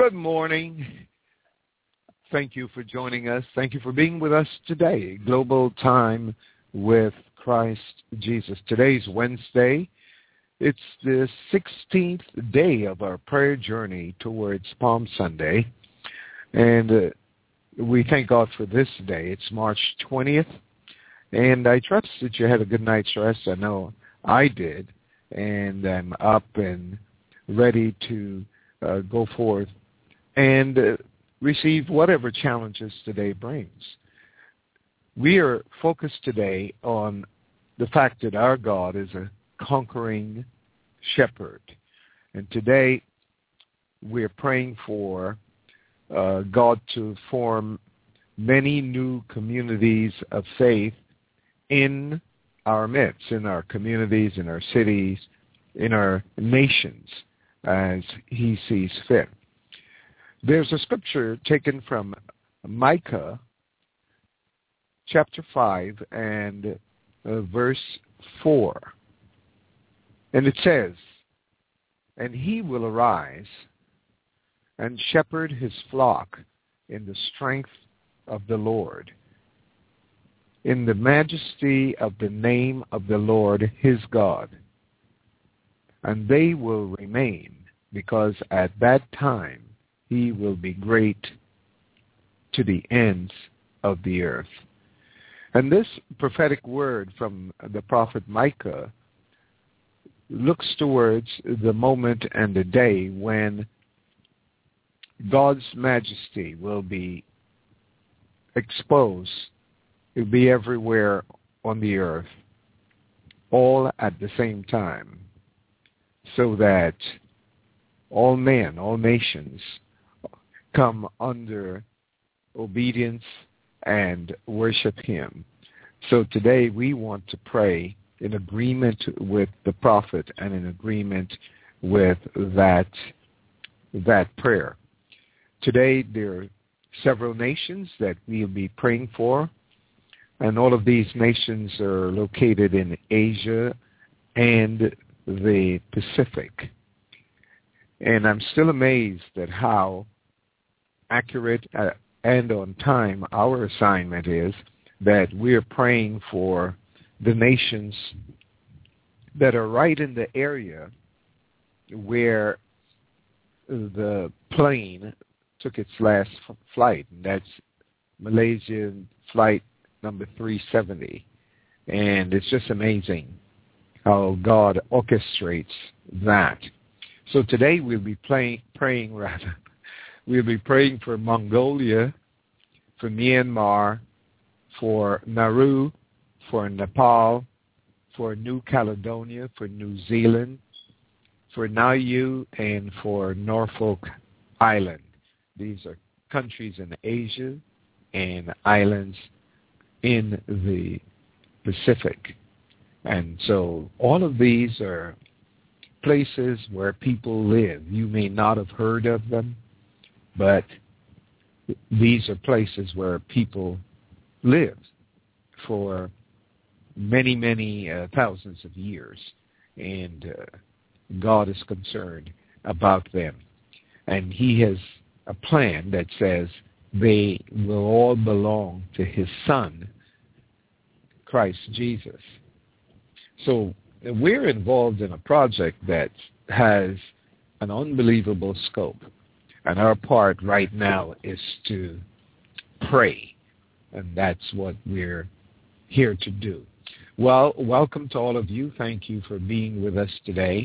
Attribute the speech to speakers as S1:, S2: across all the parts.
S1: Good morning. Thank you for joining us. Thank you for being with us today. Global Time with Christ Jesus. Today's Wednesday. It's the 16th day of our prayer journey towards Palm Sunday. And we thank God for this day. It's March 20th. And I trust that you had a good night's rest. I know I did. And I'm up and ready to go forth and receive whatever challenges today brings. We are focused today on the fact that our God is a conquering shepherd. And today we're praying for God to form many new communities of faith in our midst, in our communities, in our cities, in our nations, as he sees fit. There's a scripture taken from Micah chapter 5 and verse 4. And it says, "And he will arise and shepherd his flock in the strength of the Lord, in the majesty of the name of the Lord his God. And they will remain, because at that time he will be great to the ends of the earth." And this prophetic word from the prophet Micah looks towards the moment and the day when God's majesty will be exposed. It will be everywhere on the earth, all at the same time, so that all men, all nations come under obedience and worship him. So today we want to pray in agreement with the prophet and in agreement with that prayer. Today there are several nations that we'll be praying for, and all of these nations are located in Asia and the Pacific. And I'm still amazed at how accurate and on time our assignment is, that we're praying for the nations that are right in the area where the plane took its last flight, and that's Malaysian flight number 370. And it's just amazing how God orchestrates that. So today we'll be praying for Mongolia, for Myanmar, for Nauru, for Nepal, for New Caledonia, for New Zealand, for Niue, and for Norfolk Island. These are countries in Asia and islands in the Pacific. And so all of these are places where people live. You may not have heard of them, but these are places where people live for many, many thousands of years. And God is concerned about them. And he has a plan that says they will all belong to his Son, Christ Jesus. So we're involved in a project that has an unbelievable scope. And our part right now is to pray. And that's what we're here to do. Well, welcome to all of you. Thank you for being with us today.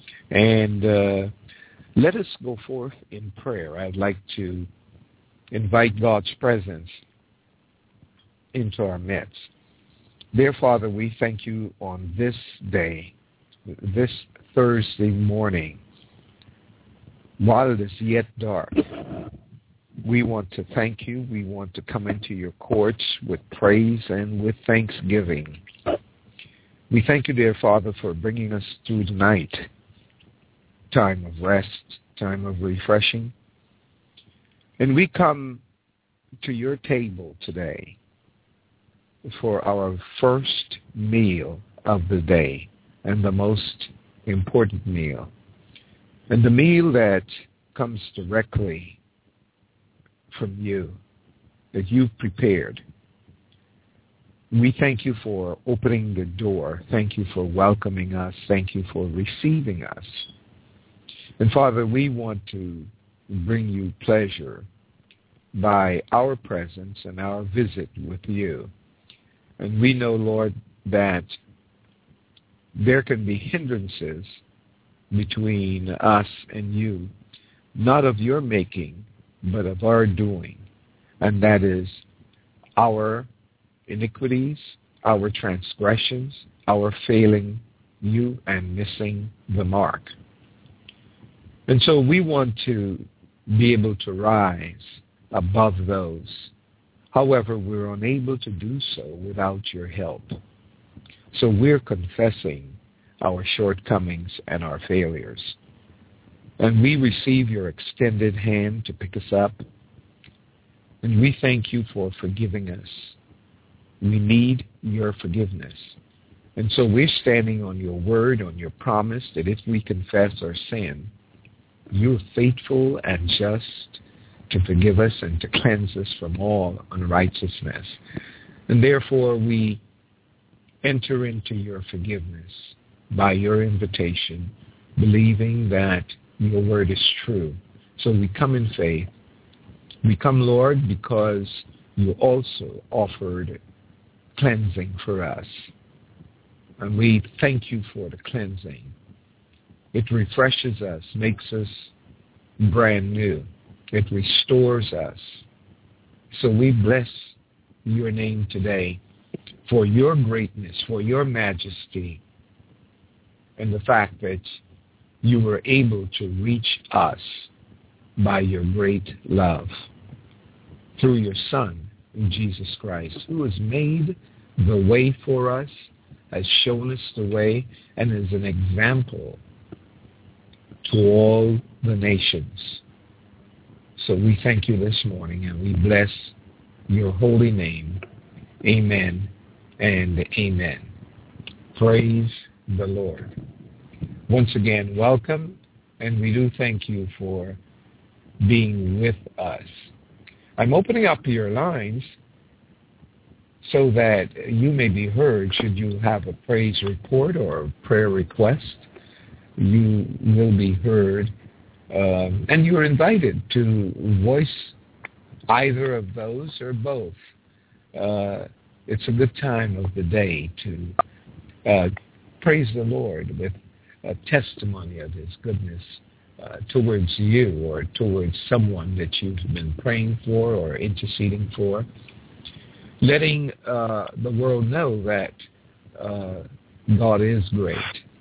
S1: And let us go forth in prayer. I'd like to invite God's presence into our midst. Dear Father, we thank you on this day, this Thursday morning, while it is yet dark. We want to thank you. We want to come into your courts with praise and with thanksgiving. We thank you, dear Father, for bringing us through the night, time of rest, time of refreshing. And we come to your table today for our first meal of the day and the most important meal. And the meal that comes directly from you, that you've prepared. We thank you for opening the door. Thank you for welcoming us. Thank you for receiving us. And Father, we want to bring you pleasure by our presence and our visit with you. And we know, Lord, that there can be hindrances between us and you, not of your making, but of our doing. And that is our iniquities, our transgressions, our failing you and missing the mark. And so we want to be able to rise above those. However, we're unable to do so without your help. So we're confessing our shortcomings and our failures. And we receive your extended hand to pick us up. And we thank you for forgiving us. We need your forgiveness. And so we're standing on your word, on your promise, that if we confess our sin, you're faithful and just to forgive us and to cleanse us from all unrighteousness. And therefore we enter into your forgiveness by your invitation, believing that your word is true. So we come in faith. We come, Lord, because you also offered cleansing for us. And we thank you for the cleansing. It refreshes us, makes us brand new. It restores us. So we bless your name today for your greatness, for your majesty, and the fact that you were able to reach us by your great love through your Son, Jesus Christ, who has made the way for us, has shown us the way, and is an example to all the nations. So we thank you this morning, and we bless your holy name. Amen and amen. Praise the Lord. Once again, welcome, and we do thank you for being with us. I'm opening up your lines so that you may be heard should you have a praise report or a prayer request. You will be heard, and you are invited to voice either of those or both. It's a good time of the day to praise the Lord with a testimony of his goodness towards you or towards someone that you've been praying for or interceding for, letting the world know that God is great,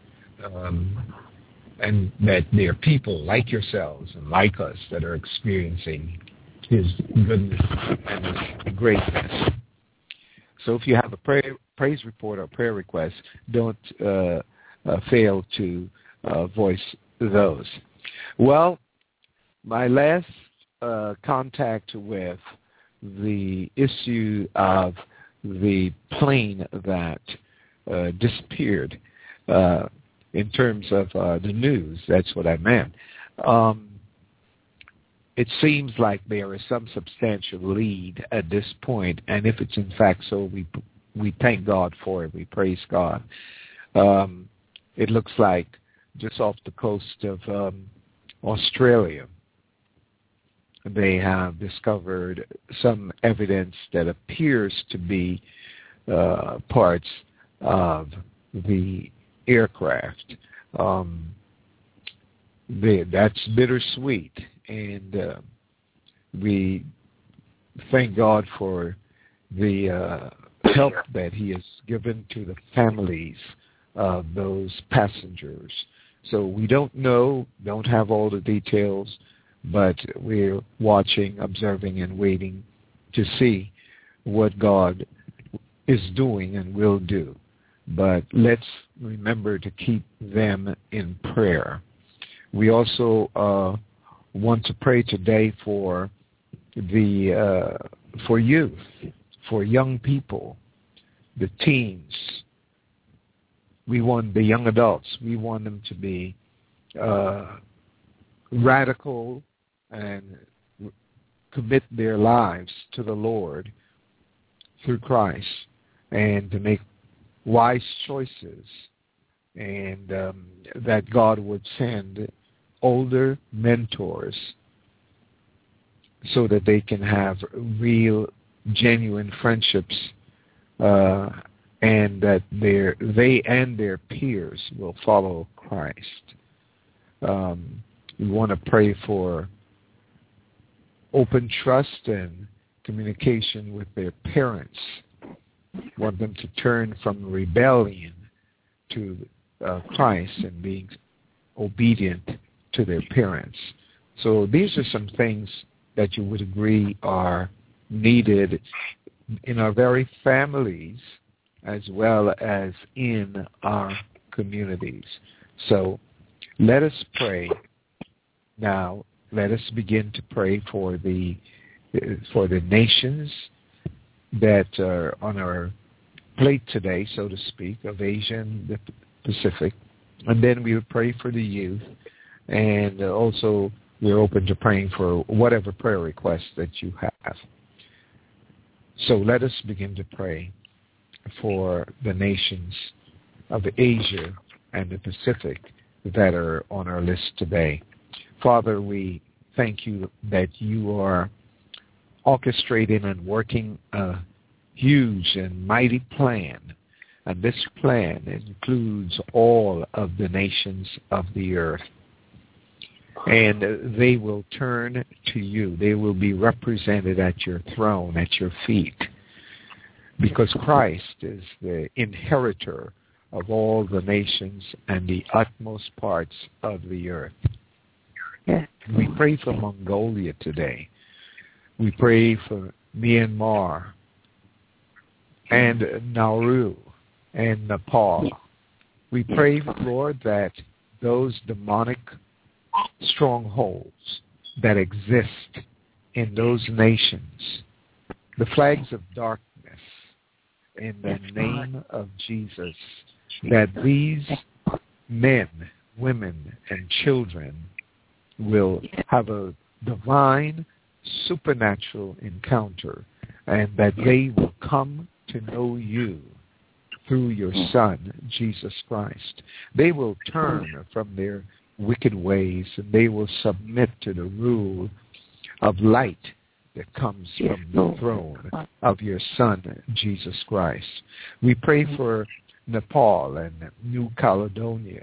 S1: and that there are people like yourselves and like us that are experiencing his goodness and his greatness. So if you have a praise report or prayer request, don't fail to voice those. Well, my last contact with the issue of the plane that disappeared in terms of the news, that's what I meant. It seems like there is some substantial lead at this point, and if it's in fact so, we thank God for it. We praise God. It looks like just off the coast of Australia, they have discovered some evidence that appears to be parts of the aircraft. That's bittersweet, and we thank God for the help that he has given to the families of those passengers. So we don't have all the details, but we're watching, observing, and waiting to see what God is doing and will do. But let's remember to keep them in prayer. We also want to pray today for youth, for young people, the teens. We want the young adults. We want them to be radical and commit their lives to the Lord through Christ, and to make wise choices, and that God would send older mentors so that they can have real, genuine friendships, and that they and their peers will follow Christ. We want to pray for open trust and communication with their parents. We want them to turn from rebellion to Christ and being obedient to their parents. So these are some things that you would agree are needed in our very families as well as in our communities. So let us pray now. Let us begin to pray for the nations that are on our plate today, so to speak, of Asia and the Pacific. And then we would pray for the youth. And also we're open to praying for whatever prayer requests that you have. So let us begin to pray for the nations of Asia and the Pacific that are on our list today. Father, we thank you that you are orchestrating and working a huge and mighty plan. And this plan includes all of the nations of the earth. And they will turn to you. They will be represented at your throne, at your feet, because Christ is the inheritor of all the nations and the utmost parts of the earth. We pray for Mongolia today. We pray for Myanmar and Nauru and Nepal. We pray, Lord, that those demonic strongholds that exist in those nations, the flags of darkness, in the name of Jesus, that these men, women, and children will have a divine, supernatural encounter, and that they will come to know you through your Son, Jesus Christ. They will turn from their wicked ways, and they will submit to the rule of light that comes from the throne of your Son, Jesus Christ. We pray for Nepal and New Caledonia,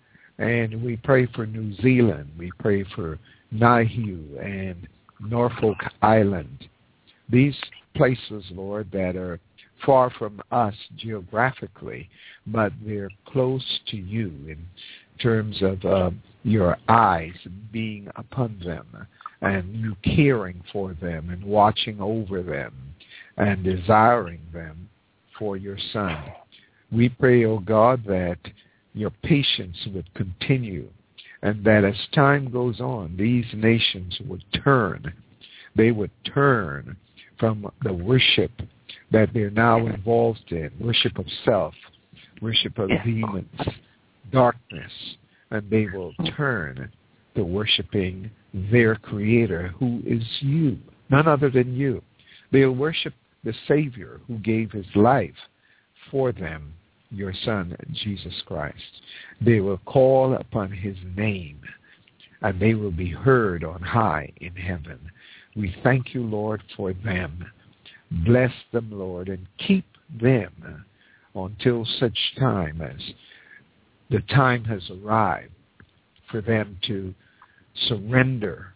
S1: and we pray for New Zealand. We pray for Nauru and Norfolk Island. These places, Lord, that are far from us geographically, but they're close to you in terms of your eyes being upon them and you caring for them and watching over them and desiring them for your Son. We pray, O God, that your patience would continue and that as time goes on, these nations would turn. They would turn from the worship that they're now involved in, worship of self, worship of demons, darkness, and they will turn to worshiping their Creator, who is you, none other than you. They'll worship the Savior who gave his life for them, your Son, Jesus Christ. They will call upon his name, and they will be heard on high in heaven. We thank you, Lord, for them. Bless them, Lord, and keep them until such time as the time has arrived for them to surrender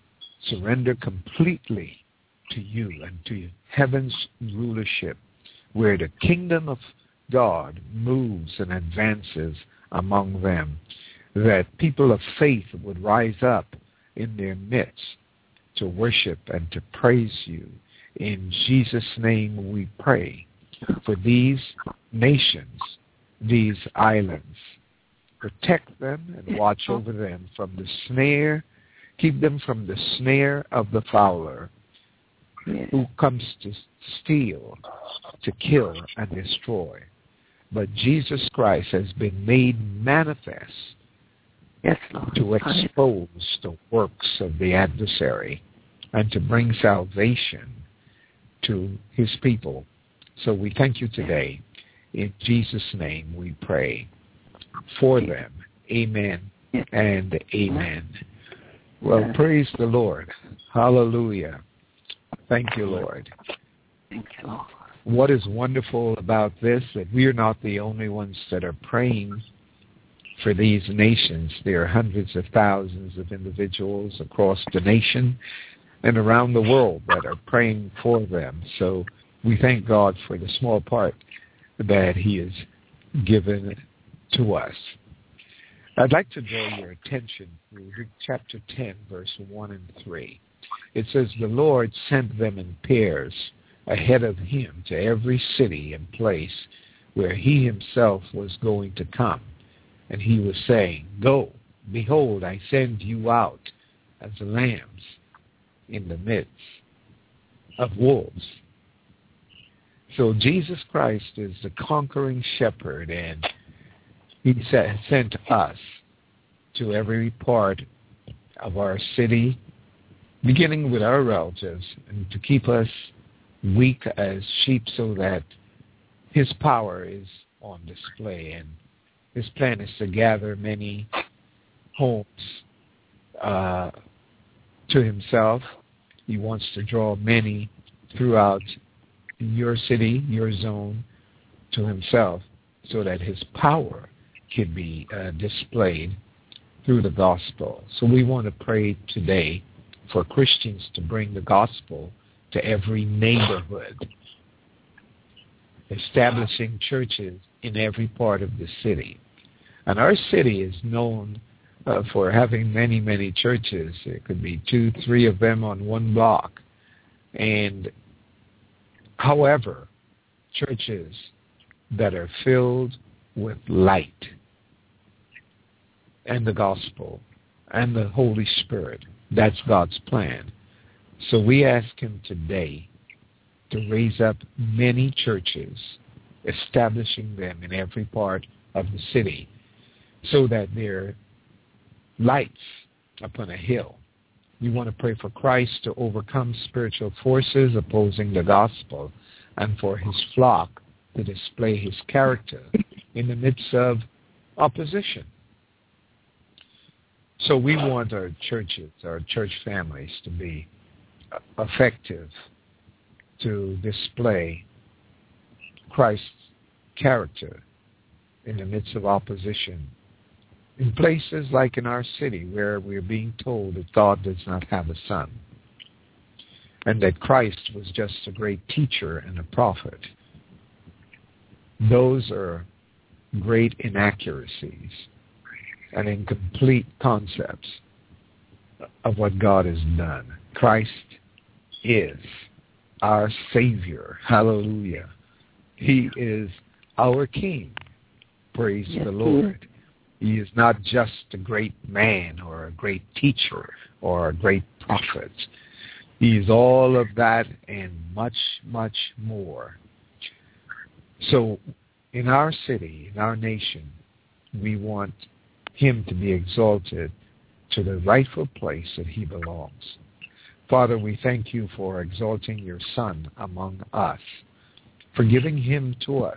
S1: completely to you and to heaven's rulership, where the kingdom of God moves and advances among them, that people of faith would rise up in their midst to worship and to praise you. In Jesus' name we pray for these nations, these islands. Protect them and watch over them from the snare. Keep them from the snare of the fowler who comes to steal, to kill, and destroy. But Jesus Christ has been made manifest
S2: Yes, Lord.
S1: to expose the works of the adversary and to bring salvation to his people. So we thank you today. In Jesus' name we pray for them. Amen and amen. Well, praise the Lord. Hallelujah. Thank you, Lord.
S2: Thank you, Lord.
S1: What is wonderful about this, that we are not the only ones that are praying for these nations. There are hundreds of thousands of individuals across the nation and around the world that are praying for them. So we thank God for the small part that he has given to us. I'd like to draw your attention to Luke chapter 10, verse 1 and 3. It says, the Lord sent them in pairs ahead of him to every city and place where he himself was going to come. And he was saying, go, behold, I send you out as lambs in the midst of wolves. So Jesus Christ is the conquering shepherd, and he sent us to every part of our city, beginning with our relatives, and to keep us weak as sheep so that his power is on display. And his plan is to gather many homes to himself. He wants to draw many throughout your city, your zone, to himself, so that his power can be displayed through the gospel. So we want to pray today for Christians to bring the gospel to every neighborhood, establishing churches in every part of the city. And our city is known for having many, many churches. There could be 2, 3 of them on one block. And however, churches that are filled with light and the gospel and the Holy Spirit, that's God's plan. So we ask him today to raise up many churches, establishing them in every part of the city, so that they're lights upon a hill. We want to pray for Christ to overcome spiritual forces opposing the gospel, and for his flock to display his character in the midst of opposition. So we want our churches, our church families, to be effective, to display Christ's character in the midst of opposition. In places like in our city where we're being told that God does not have a son, and that Christ was just a great teacher and a prophet. Those are great inaccuracies and incomplete concepts of what God has done. Christ is our Savior. Hallelujah. He is our King. Praise the Lord. He is not just a great man or a great teacher or a great prophet. He is all of that and much, much more. So in our city, in our nation, we want him to be exalted to the rightful place that he belongs. Father, we thank you for exalting your Son among us, for giving him to us,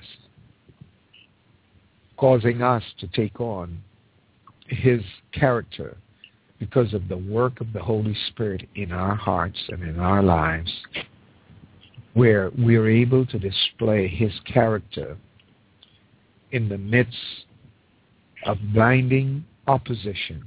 S1: causing us to take on his character because of the work of the Holy Spirit in our hearts and in our lives, where we are able to display his character in the midst of blinding opposition,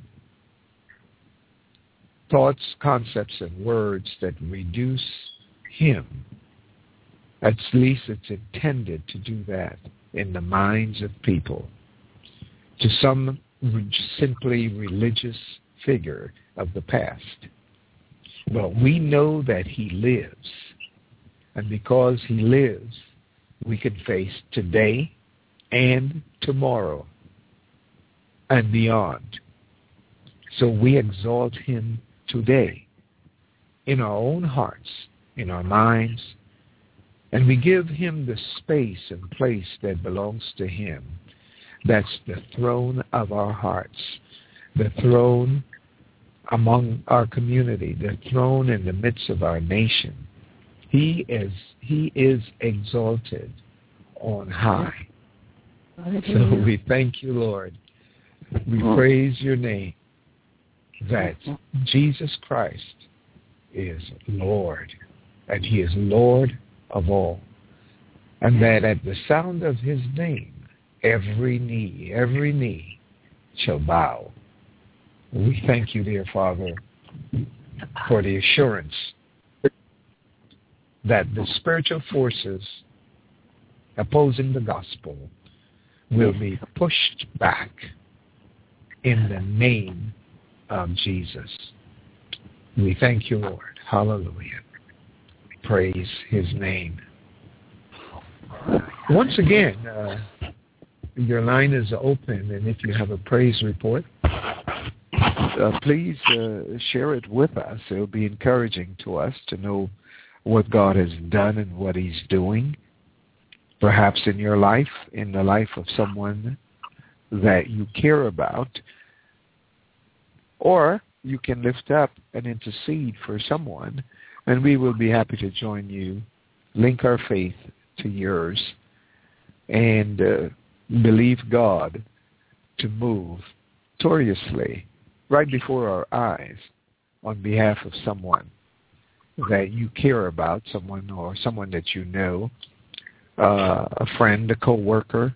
S1: thoughts, concepts, and words that reduce him. At least it's intended to do that in the minds of people. To some simply religious figure of the past. Well, we know that he lives. And because he lives, we can face today and tomorrow and beyond. So we exalt him today in our own hearts, in our minds, and we give him the space and place that belongs to him. That's the throne of our hearts. the throne among our community, the throne in the midst of our nation. He is exalted on high. So we thank you, Lord. We praise your name that Jesus Christ is Lord, and he is Lord of all, and that at the sound of his name, every knee shall bow. We thank you, dear Father, for the assurance that the spiritual forces opposing the gospel will be pushed back in the name of Jesus. We thank you, Lord. Hallelujah. Praise his name. Once again, your line is open, and if you have a praise report, please share it with us. It will be encouraging to us to know what God has done and what he's doing, perhaps in your life, in the life of someone that you care about, or you can lift up and intercede for someone, and we will be happy to join you, link our faith to yours, and believe God to move victoriously right before our eyes on behalf of someone that you care about, someone or someone that you know, a friend, a co-worker,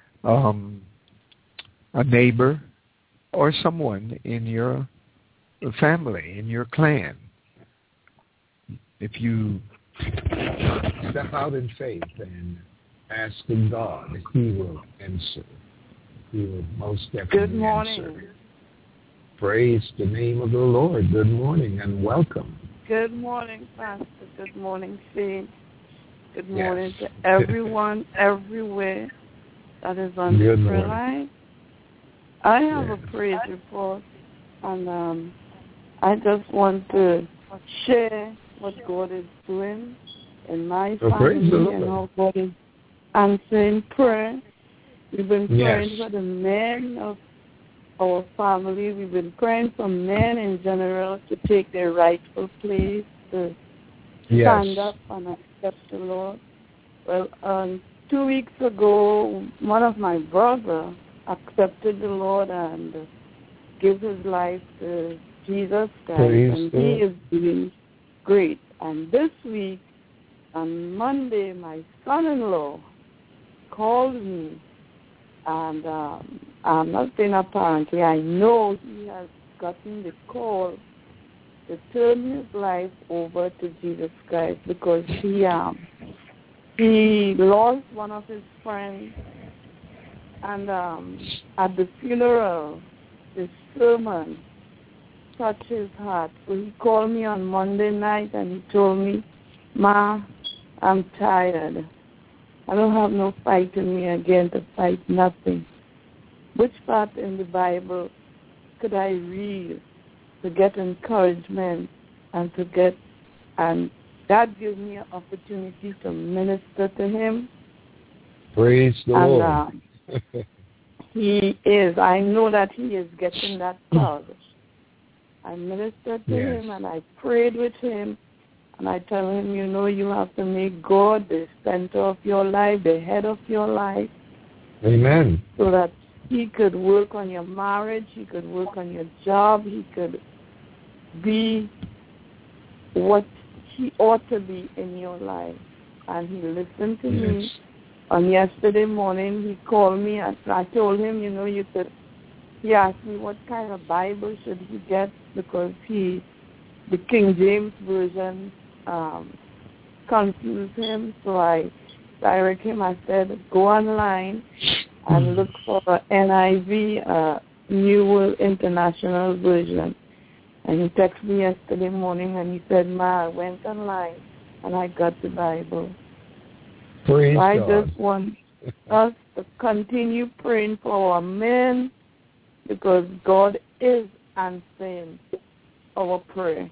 S1: a neighbor, or someone in your family, in your clan. If you step out in faith and ask God, he will answer. He will most definitely answer. Praise the name of the Lord. Good morning and welcome.
S2: Good morning, Pastor. Good morning, Saint. Good morning to everyone, everywhere that is on the prayer line. I have a praise report, and I just want to share what God is doing in my family and how God is answering prayer. We've been praying for the men of our family. We've been praying for men in general to take their rightful place, to stand up and accept the Lord. Well, 2 weeks ago, one of my brothers accepted the Lord and gave his life to Jesus Christ, and he is doing great. And this week, on Monday, my son-in-law called me, and I'm not saying apparently, I know he has gotten the call to turn his life over to Jesus Christ because he lost one of his friends, and at the funeral, the sermon touched his heart. So he called me on Monday night and he told me, "Ma, I'm tired. I don't have no fight in me again to fight nothing. Which part in the Bible could I read to get encouragement and that gives me an opportunity to minister to him."
S1: Praise the Lord.
S2: I know that he is getting that call. I ministered to him and I prayed with him. And I tell him, you have to make God the center of your life, the head of your life.
S1: Amen.
S2: So that he could work on your marriage, he could work on your job, he could be what he ought to be in your life. And he listened to me. On yesterday morning, he called me and I told him, he asked me what kind of Bible should he get because the King James Version confused him, so I directed him. I said, go online and look for NIV, New World International Version. And he texted me yesterday morning and he said, "Ma, I went online and I got the Bible."
S1: Praise
S2: so I
S1: God.
S2: just want us to continue praying for our men because God is answering our prayer.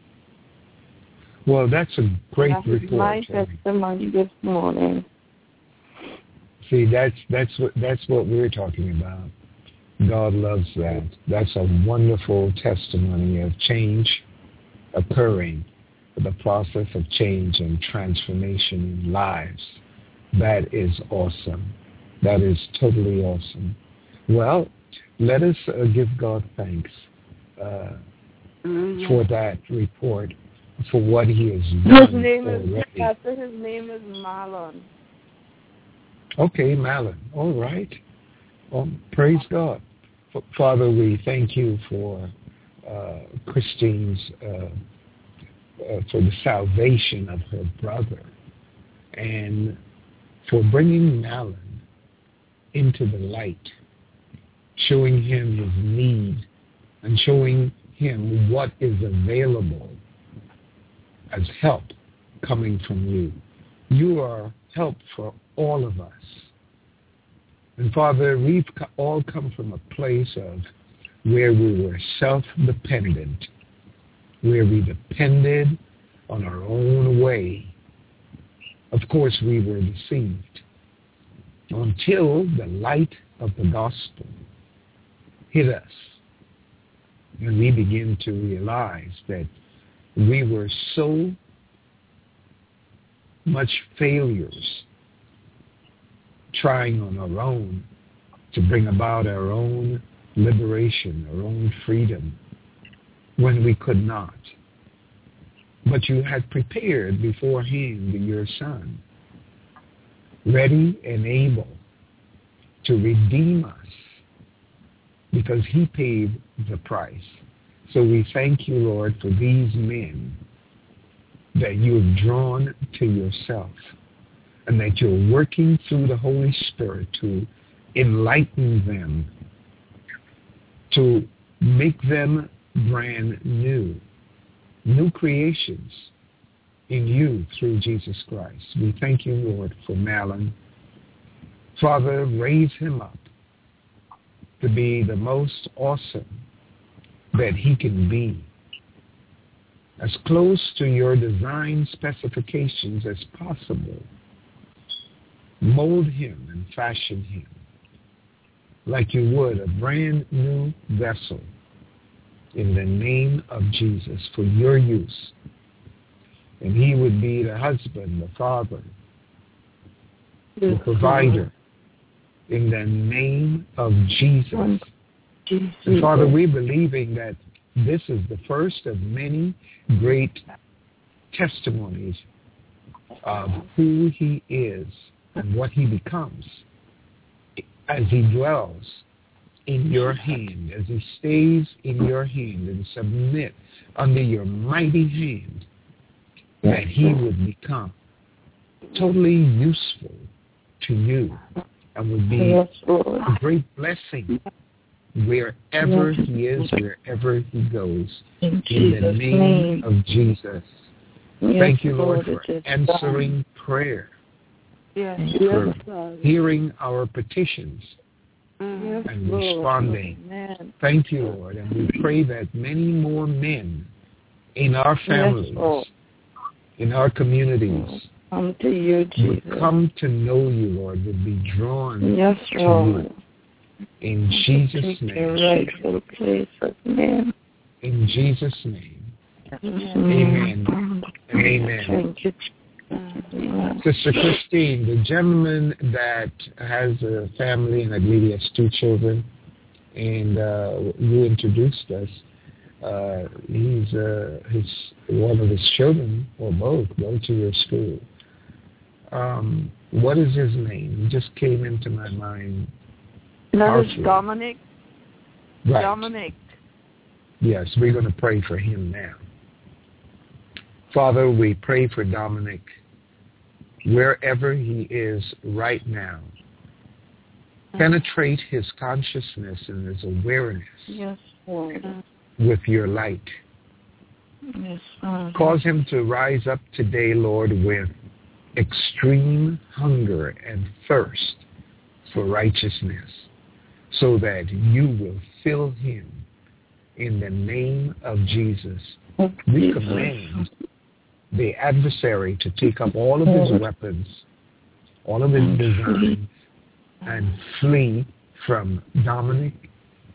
S1: Well, that's a great report.
S2: That's my testimony this morning.
S1: See, that's what we're talking about. God loves that. That's a wonderful testimony of change occurring, the process of change and transformation in lives. That is awesome. That is totally awesome. Well, let us give God thanks for that report, for what he has done already.
S2: His name is Marlon.
S1: Okay, Marlon. All right. Praise God. Father, we thank you for Christine's, for the salvation of her brother, and for bringing Marlon into the light, showing him his need and showing him what is available as help coming from you. You are help for all of us. And Father, we've all come from a place of where we were self-dependent, where we depended on our own way. Of course, we were deceived until the light of the gospel hit us. And we begin to realize that we were so much failures trying on our own to bring about our own liberation, our own freedom, when we could not. But you had prepared beforehand your Son, ready and able to redeem us, because he paid the price. So we thank you, Lord, for these men that you have drawn to yourself, and that you're working through the Holy Spirit to enlighten them, to make them brand new creations in you through Jesus Christ. We thank you, Lord, for Marlon. Father, raise him up to be the most awesome that he can be, as close to your design specifications as possible. Mold him and fashion him like you would a brand new vessel in the name of Jesus for your use. And he would be the husband, the father, the provider in the name of Jesus. And Father, we're believing that this is the first of many great testimonies of who he is and what he becomes as he dwells in your hand, as he stays in your hand and submit under your mighty hand, that he would become totally useful to you and would be a great blessing wherever he is, wherever he goes, in the name of Jesus. Thank you, Lord, for answering prayer, for hearing our petitions and responding. Thank you, Lord, and we pray that many more men in our families, in our communities,
S2: come to you, Jesus,
S1: would come to know you, Lord, would be drawn to you. In Jesus' name. In Jesus' name. Amen. And amen. Sister Christine, the gentleman that has a family, and I believe he has 2 children, and you introduced us, he's one of his children, or both, go to your school. What is his name? He just came into my mind.
S2: That is Dominic.
S1: Right.
S2: Dominic.
S1: Yes, we're going to pray for him now. Father, we pray for Dominic wherever he is right now. Penetrate his consciousness and his awareness with your light.
S2: Yes,
S1: cause him to rise up today, Lord, with extreme hunger and thirst for righteousness, so that you will fill him in the name of Jesus. We command the adversary to take up all of his weapons, all of his designs, and flee from Dominic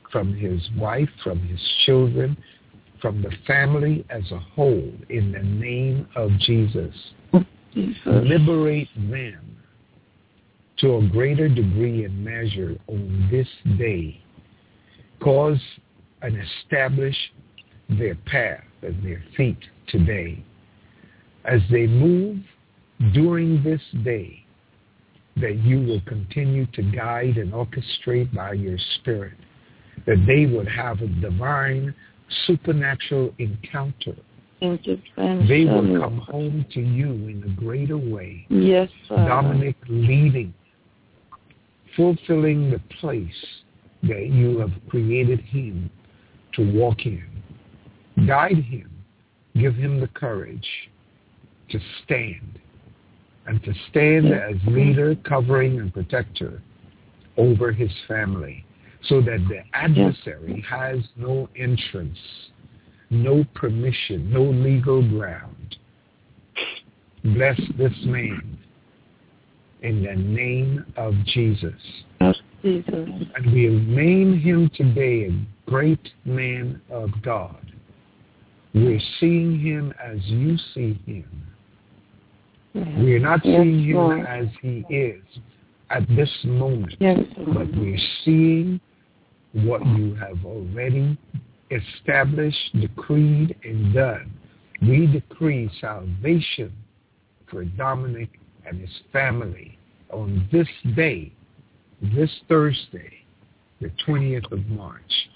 S1: from his wife, from his children, from the family as a whole, in the name of Jesus. Liberate them to a greater degree and measure on this day. Cause and establish their path and their feet today. As they move during this day, that you will continue to guide and orchestrate by your Spirit, that they would have a divine supernatural encounter. They will come home to you in a greater way.
S2: Yes, sir.
S1: Dominic leading, fulfilling the place that you have created him to walk in. Guide him. Give him the courage to stand, and to stand as leader, covering, and protector over his family, so that the adversary has no entrance, no permission, no legal ground. Bless this man in the name of Jesus. And we name him today a great man of God. We're seeing him as you see him. We're not seeing him as he is at this moment, but we're seeing what you have already established, decreed, and done. We decree salvation for Dominic and his family on this day, this Thursday, the 20th of March,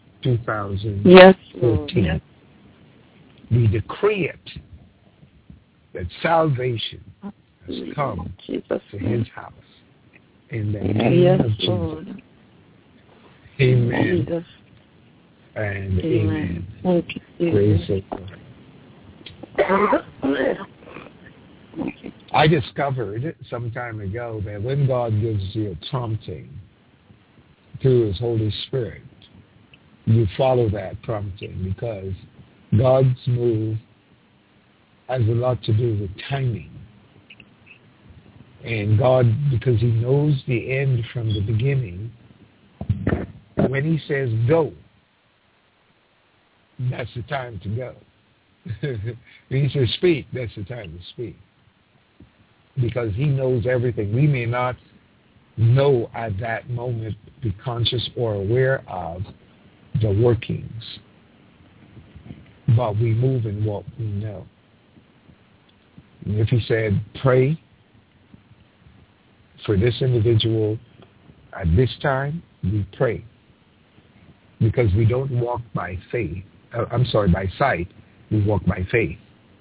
S1: 2014. We decree it, that salvation has come to his house. In the name of Jesus. Amen. And amen. Praise the Lord. I discovered some time ago that when God gives you a prompting through his Holy Spirit, you follow that prompting, because God's move has a lot to do with timing. And God, because he knows the end from the beginning, when he says go, that's the time to go. When he says speak, that's the time to speak. Because he knows everything. We may not know at that moment, be conscious or aware of the workings, but we move in what we know. And if he said, pray for this individual at this time, we pray. Because we don't walk by faith. By sight. We walk by faith.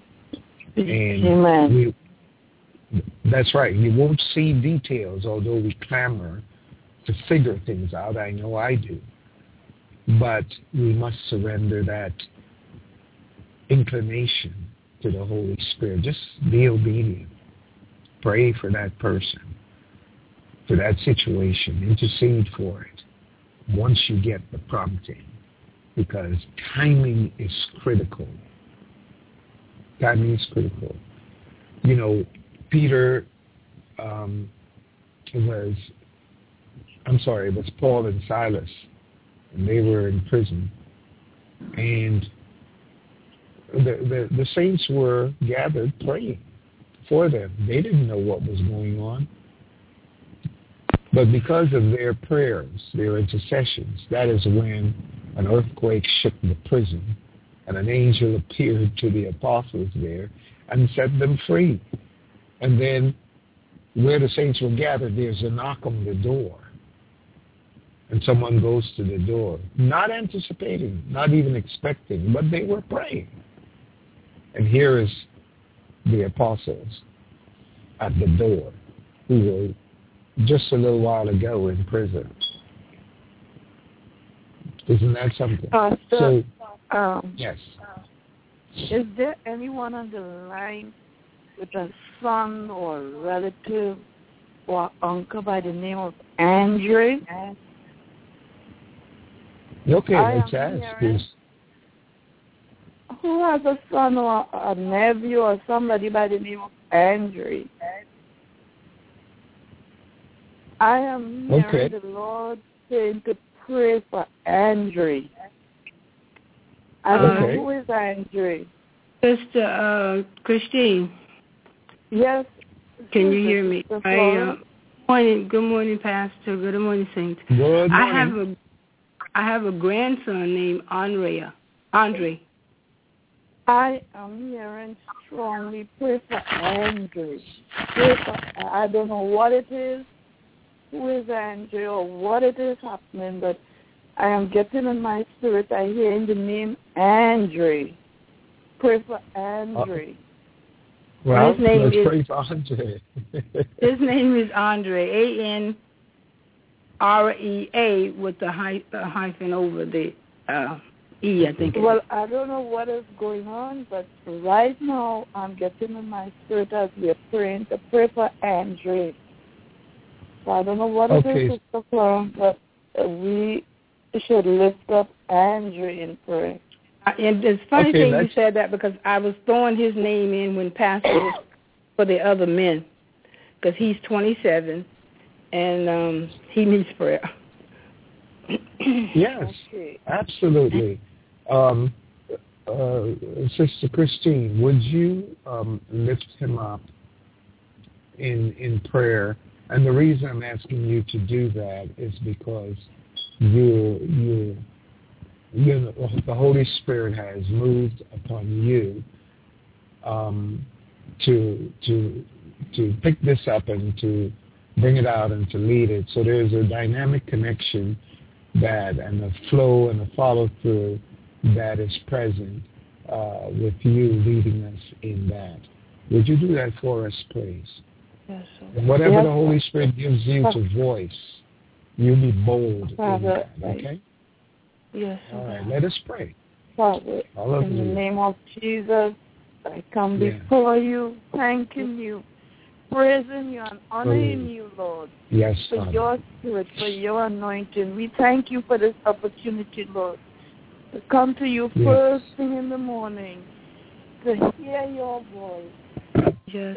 S1: And that's right. You won't see details, although we clamor to figure things out. I know I do. But we must surrender that inclination to the Holy Spirit. Just be obedient. Pray for that person, for that situation. Intercede for it once you get the prompting, because timing is critical. Timing is critical. You know, Peter it was Paul and Silas, and they were in prison. And the saints were gathered praying for them. They didn't know what was going on. But because of their prayers, their intercessions, that is when an earthquake shook the prison, and an angel appeared to the apostles there and set them free. And then where the saints were gathered, there's a knock on the door. And someone goes to the door, not anticipating, not even expecting, but they were praying. And here is the apostles at the door, who were just a little while ago in prison. Isn't that something? Yes.
S2: Is there anyone on the line with a son or relative or uncle by the name of Andre?
S1: Okay, let's ask.
S2: Who has a son or a nephew or somebody by the name of Andre? I am hearing the Lord saying to pray for Andre. I don't know who is Andre.
S3: Sister Christine.
S2: Yes.
S3: Can you hear me? Good morning, Pastor. Good morning, Saint.
S1: Good morning.
S3: I have a grandson named Andre.
S2: I am hearing strongly pray for Andre. I don't know what it is, who is Andre, or what it is happening, but I am getting in my spirit, I hear in the name Andre. Pray for Andre.
S1: Well, let's pray for Andre.
S3: His name is Andre, Anrea, with the hyphen over the E, I think.
S2: Well, I don't know what is going on, but right now I'm getting in my spirit as we are praying to pray for Andre. So I don't know what it is, Sister Flora, but we should lift up Andre in prayer.
S3: And it's funny thing you said that, because I was throwing his name in when Pastor was for the other men, because he's 27 and he needs prayer.
S1: Yes, absolutely. Sister Christine, would you lift him up in prayer? And the reason I'm asking you to do that is because the Holy Spirit has moved upon you to pick this up and to bring it out and to lead it. So there's a dynamic connection and a flow and a follow-through that is present with you leading us in that. Would you do that for us, please?
S3: Yes,
S1: and whatever the Holy Spirit gives you to voice, you be bold in that, okay?
S3: Yes.
S1: All right, let us pray.
S2: Father, in the name of Jesus, I come before you, thanking you, praising you and honoring you, Lord, for your spirit, for your anointing. We thank you for this opportunity, Lord, to come to you first thing in the morning, to hear your voice,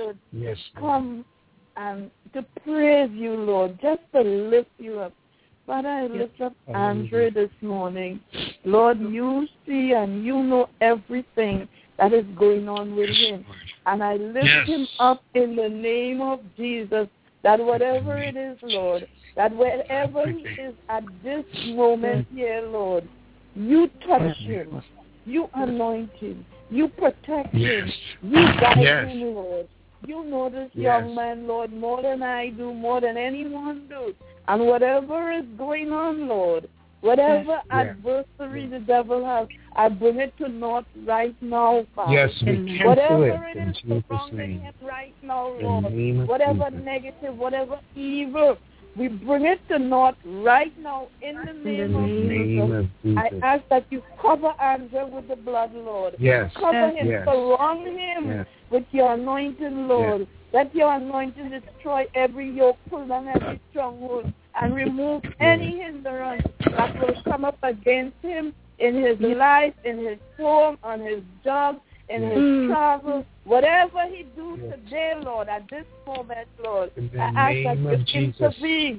S2: to come and to praise you, Lord, just to lift you up. Father, I lift up Andre this morning. Lord, you see and you know everything that is going on with him. And I lift him up in the name of Jesus, that whatever it is, Lord, that wherever he is at this moment here, Lord, you touch him, you anoint him, you protect him, you guide him, Lord. You know this young man, Lord, more than I do, more than anyone does. And whatever is going on, Lord, whatever adversary the devil has, I bring it to naught right now, Father.
S1: Yes, we cancel
S2: whatever
S1: it
S2: it is surrounding him right now, Lord,
S1: name
S2: whatever negative, whatever evil, we bring it to naught right now in the name of Jesus. I ask that you cover Andre with the blood, Lord.
S1: Yes.
S2: Cover him, surround him with your anointing, Lord. Yes. Let your anointing destroy every yoke, pull down every stronghold, and remove any hindrance that will come up against him in his life, in his home, on his job, in his travel, whatever he do today, Lord, at this moment, Lord, I ask that you intervene.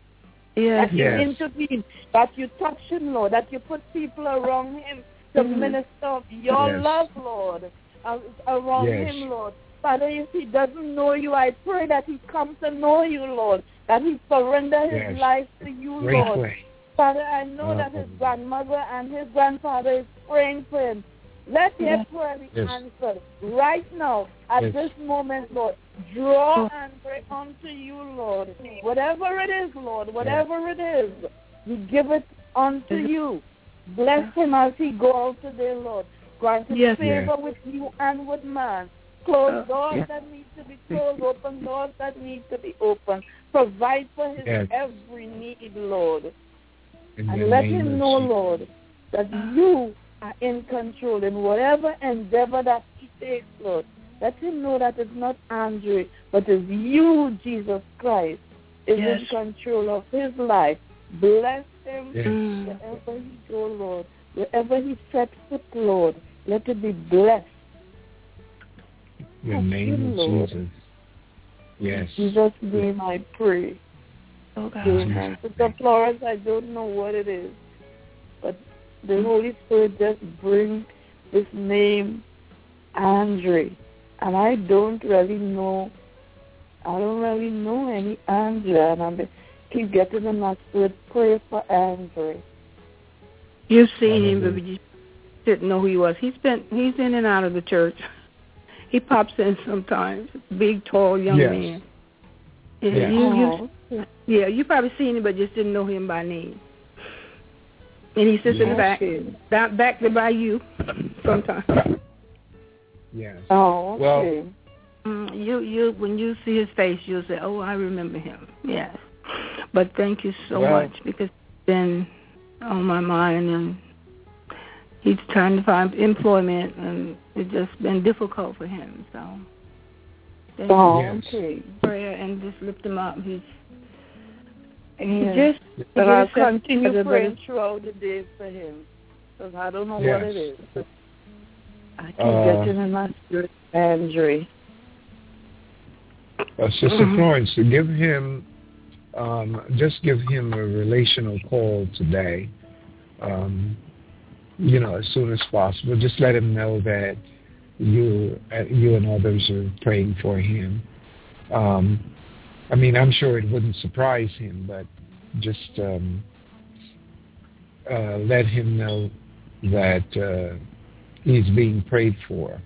S2: That you intervene, that you touch him, Lord, that you put people around him to minister of your love, Lord, around him, Lord. Father, if he doesn't know you, I pray that he comes to know you, Lord, that he surrender his life to you, Lord. Father, I know that his grandmother and his grandfather is praying for him. Let your prayer be answered right now, at this moment, Lord. Draw Andre unto you, Lord. Whatever it is, Lord, whatever it is, we give it unto you. Bless him as he go out today, Lord. Grant him favor with you and with man. Close doors that need to be closed, open doors that need to be opened. Provide for his every need, Lord. And let him know, Lord, that you are in control in whatever endeavor that he takes, Lord. Let him know that it's not Andre, but it's you, Jesus Christ, is in control of his life. Bless him wherever he goes, Lord. Wherever he sets foot, Lord, let it be blessed.
S1: In the name of Jesus. Yes.
S2: In Jesus' name I pray.
S3: Oh, God.
S2: Sister Florence, I don't know what it is, but the Holy Spirit just brings this name, Andre, and I don't really know any Andre, and I keep getting in my spirit, pray for Andre.
S3: You've seen him, but you didn't know who he was. He's in and out of the church. He pops in sometimes. Big, tall, young man. And you probably seen him, but just didn't know him by name. And he sits in the back there by you sometimes.
S1: Yes.
S2: Oh, okay.
S3: Well, you when you see his face, you'll say, "Oh, I remember him." Yes. But thank you so much, because it's been on my mind, and he's trying to find employment, and it's just been difficult for him. So,
S2: okay.
S3: Prayer and just lift him up.
S2: But I'll continue praying throughout the day for him, because I don't know what it is. But I keep getting in my spirit, Andre.
S1: Sister Florence, give him a relational call today. As soon as possible. Just let him know that you and others are praying for him. I'm sure it wouldn't surprise him, but just let him know that he's being prayed for.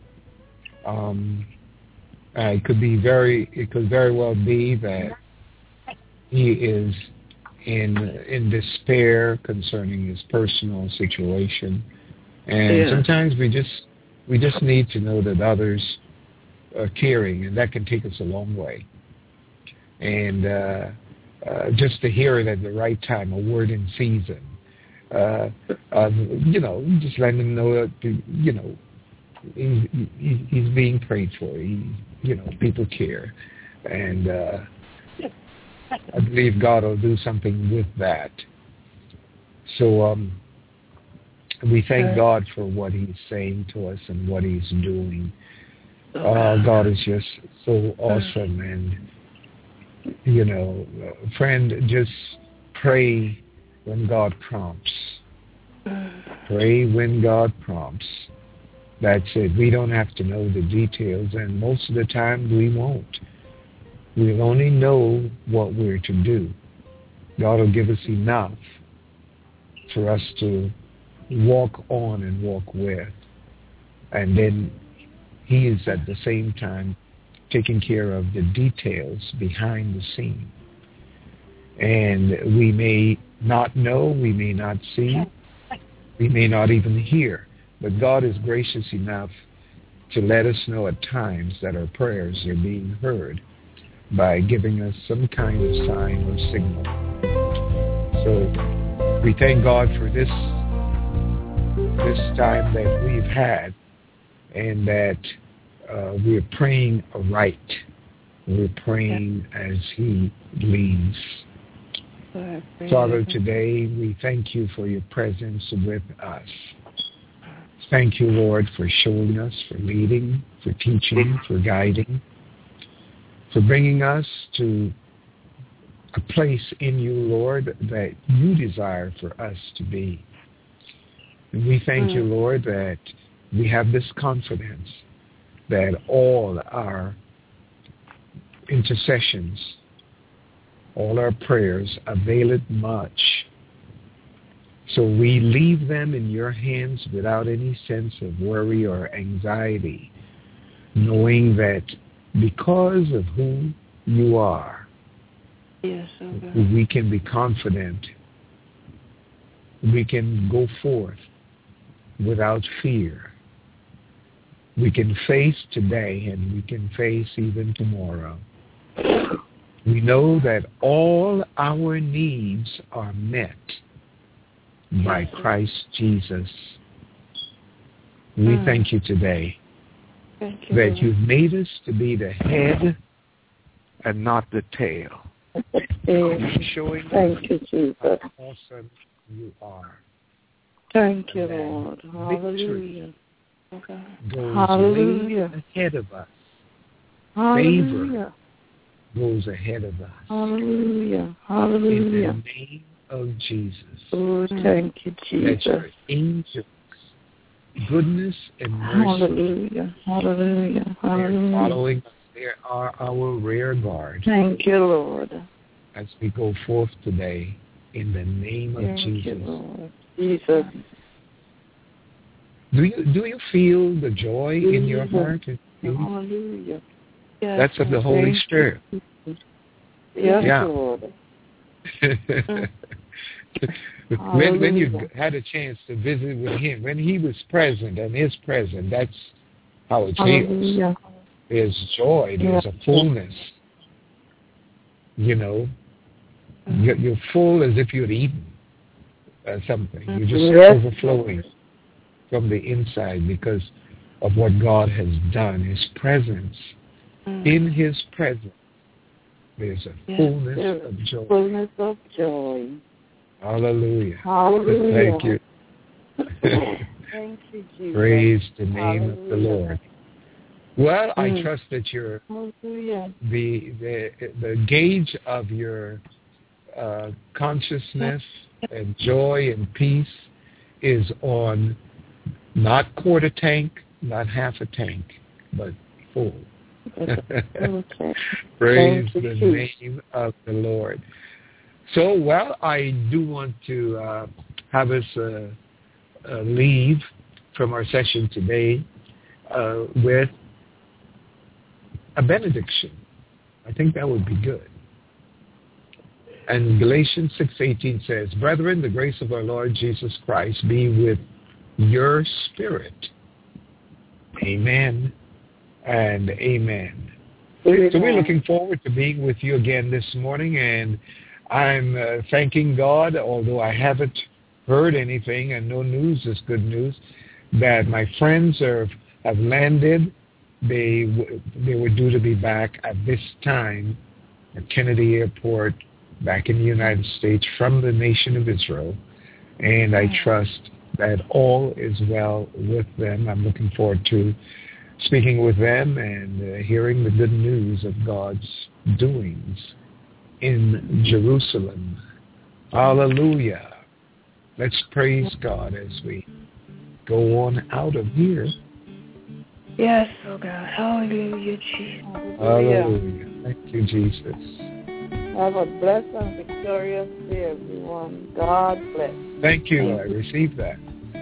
S1: It could very well be that he is in despair concerning his personal situation, and sometimes we just need to know that others are caring, and that can take us a long way. And just to hear it at the right time, a word in season, just letting him know that he's being prayed for. People care, and I believe God will do something with that. So we thank God for what he's saying to us and what he's doing. God is just so awesome. And, friend, just pray when God prompts. Pray when God prompts. That's it. We don't have to know the details, and most of the time we won't. We'll only know what we're to do. God will give us enough for us to walk on and walk with. And then he is at the same time taking care of the details behind the scene. And we may not know, we may not see, we may not even hear, but God is gracious enough to let us know at times that our prayers are being heard by giving us some kind of sign or signal. So we thank God for this time that we've had, and that we're praying aright. We're praying as he leads. Father, today we thank you for your presence with us. Thank you, Lord, for showing us, for leading, for teaching, for guiding, for bringing us to a place in you, Lord, that you desire for us to be. And we thank you, Lord, that we have this confidence that all our intercessions, all our prayers availeth much. So we leave them in your hands without any sense of worry or anxiety, knowing that because of who you are, we can be confident. We can go forth without fear. We can face today, and we can face even tomorrow. We know that all our needs are met by Christ Jesus. We thank you today that you've made us to be the head and not the tail. Showing
S2: thank you, Jesus.
S1: How awesome you are.
S2: Thank you, Lord. Hallelujah.
S1: Goes way ahead of us.
S2: Hallelujah.
S1: Favor goes ahead of us.
S2: Hallelujah. Hallelujah.
S1: In the name of Jesus.
S2: Oh, thank you, Jesus.
S1: That your angels, goodness and mercy,
S2: hallelujah. Hallelujah. Hallelujah.
S1: They're following us. They are our rear guard.
S2: Thank you, Lord.
S1: As we go forth today, in the name of
S2: thank
S1: Jesus.
S2: You, Lord. Jesus.
S1: Do you feel the joy in your heart?
S2: Hallelujah. Yes,
S1: that's of the Holy Spirit.
S2: Yes,
S1: yeah.
S2: Lord.
S1: when you had a chance to visit with him, when he was present and is present, that's how it feels. There's joy, there's a fullness. You know, you're full as if you'd eaten something. You're just overflowing from the inside because of what God has done, his presence. In his presence, there's a fullness of joy.
S2: Fullness of joy.
S1: Hallelujah.
S2: Hallelujah.
S1: Thank you.
S2: Thank you, Jesus.
S1: Praise the name of the Lord. Well, I trust that your the gauge of your consciousness and joy and peace is on not quarter tank, not half a tank, but full. Praise the name of the Lord. So, well, I do want to have us leave from our session today with a benediction. I think that would be good. And Galatians 6:18 says, "Brethren, the grace of our Lord Jesus Christ be with your spirit." Amen and amen. So we're looking forward to being with you again this morning, and I'm thanking God, although I haven't heard anything, and no news is good news, that my friends have landed. They were due to be back at this time at Kennedy Airport back in the United States from the nation of Israel, and I trust that all is well with them. I'm looking forward to speaking with them and hearing the good news of God's doings in Jerusalem. Hallelujah. Let's praise God as we go on out of here.
S3: Yes, oh God. Hallelujah, Jesus.
S1: Hallelujah. Thank you, Jesus.
S2: Have a blessed and victorious day, everyone. God bless.
S1: Thank you. I received that.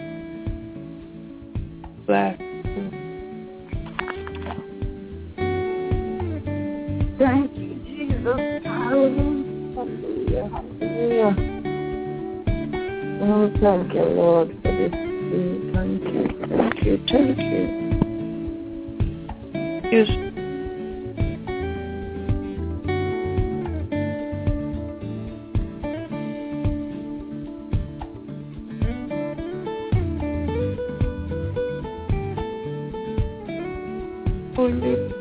S3: Bless.
S2: Thank you, Jesus. Hallelujah. Hallelujah. Oh, thank you, Lord, for this day. Thank you. Thank you. Thank you. Yes. Holy